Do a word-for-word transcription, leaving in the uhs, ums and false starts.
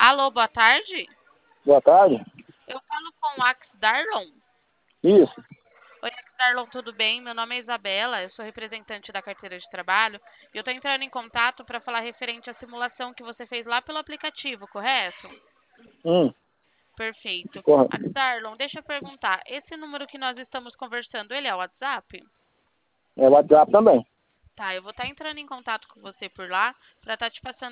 Alô, boa tarde. Boa tarde. Eu falo com o Axdarlon. Isso. Oi, Axdarlon, tudo bem? Meu nome é Isabela, eu sou representante da carteira de trabalho e eu estou entrando em contato para falar referente à simulação que você fez lá pelo aplicativo, correto? Hum, Perfeito. corre. Axdarlon, deixa eu perguntar, esse número que nós estamos conversando, ele é o WhatsApp? É WhatsApp também. Tá, eu vou estar entrando em contato com você por lá para estar te passando